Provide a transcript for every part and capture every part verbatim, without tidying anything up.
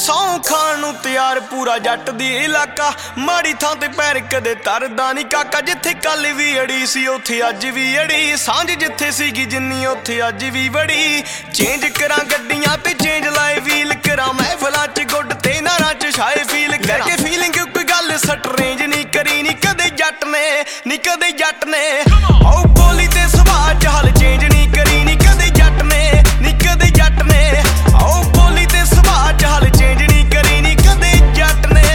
सौ खाण नूं तैयार पूरा जट दी इलाका। माड़ी थां ते पैर कदे तरदा नहीं काका। जिथे कल भी अड़ी सी उत्थे अज भी अड़ी। सांझ जिथे सीगी जिन्नी उत्थे अज भी बड़ी। चेंज करा गड्डियां ते चेंज लाए व्हील करा। महफिलां च गुड ते नारां च छाए फील करके फीलिंग कोई गल स्ट्रेंज नहीं करी नी कदे जट ने नी कदे जट ने। ओ बोली ते सुभाऽ च हाल चेंज नहीं करी नी कदे जट ने नी कदे जट ने। ओ बोली ते सुभाऽ च हाल चेंज नहीं करी नी कदे जट ने।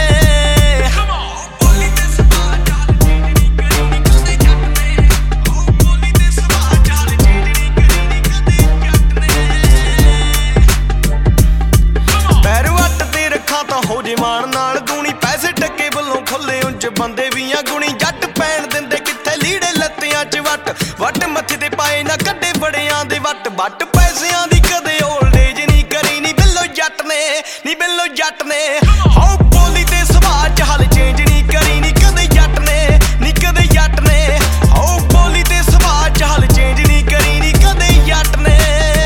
बोली ते सुभाऽ च हाल चेंज नहीं करी नी कदे जट ने। ओ बोली ते सुभाऽ च हाल चेंज नहीं करी नी कदे जट ने। पैर वट ते रखां तां हो जे मान नाल दूनी। पैसे टके वल्लों खुले उंच बंदे भी आ गुणी। जट पैण दिंदे कित्थे लीड़े लत्तियां च वट। वट मत्थे ते पाए ना कड्डे बड़ियां दे वट। वट पैसिਆਂ ਦੀ कदे ओल्ड एज नहीं करी नी बिल्लो जट ने नी बिल्लो जट ने। हो बोली ते सुभाऽ च हाल चेंज नहीं करी नी कदे जट ने नी कदे जट ने। हो बोली ते सुभाऽ च हाल चेंज नहीं करी नी कदे जट ने।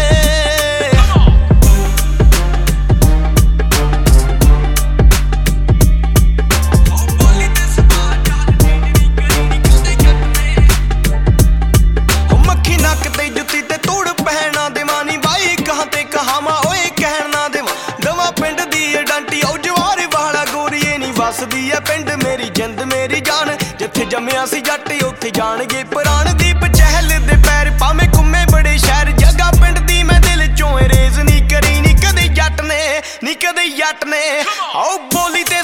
ਵਸਦੀ ਐ ਪਿੰਡ ਮੇਰੀ ਜਿੰਦ ਮੇਰੀ ਜਾਨ। ਜਿੱਥੇ ਜੰਮਿਆ ਸੀ ਜੱਟ ਉੱਥੇ ਜਾਣਗੇ ਪ੍ਰਾਣ। ਦੀਪ ਚਹਿਲ ਦੇ ਪੈਰ ਭਾਵੇਂ ਘੁੰਮੇ ਬੜੇ ਸ਼ਹਿਰ। ਜੱਗਾ ਪਿੰਡ ਦੀ ਮੈਂ ਦਿਲ ਚੋਂ ਰੇਜ਼ ਨਹੀਂ ਕਰੀ ਨੀ ਕਦੇ ਜੱਟ ਨੇ ਨੀ ਕਦੇ ਜੱਟ ਨੇ। ਆਓ ਬੋਲੀ ਤੇ